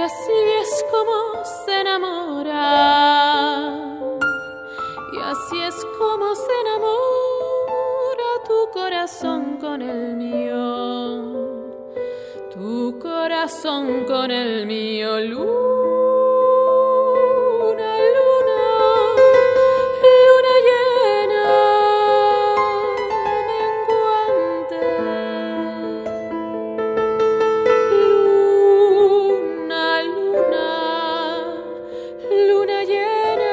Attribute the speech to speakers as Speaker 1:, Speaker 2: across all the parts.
Speaker 1: así es como se enamora, y así es como se enamora tu corazón con el mío, tu corazón con el mío. Luna, luna, luna llena, menguante. Luna, luna, luna llena,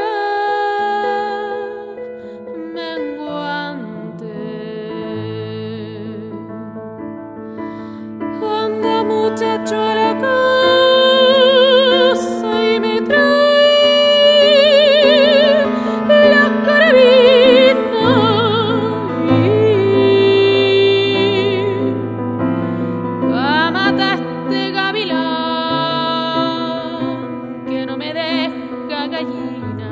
Speaker 1: menguante. Anda muchacho a la casa y me trae la carabina a matar este gavilán que no me deja gallina.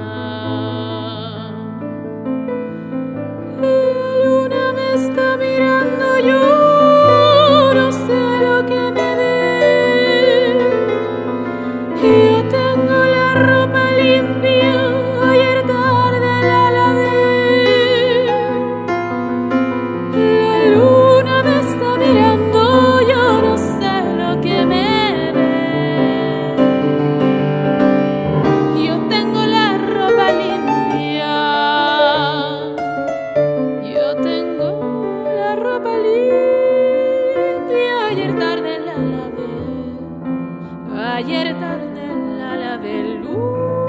Speaker 1: La luna me está mirando, yo no sé lo que me ve. Yo tengo la ropa limpia, ayer tarde la lavé. La luna me está mirando, yo no sé lo que me ve. Yo tengo la ropa limpia, yo tengo la ropa limpia, ayer tarde la lavé, ayer tarde la lavé. Luna,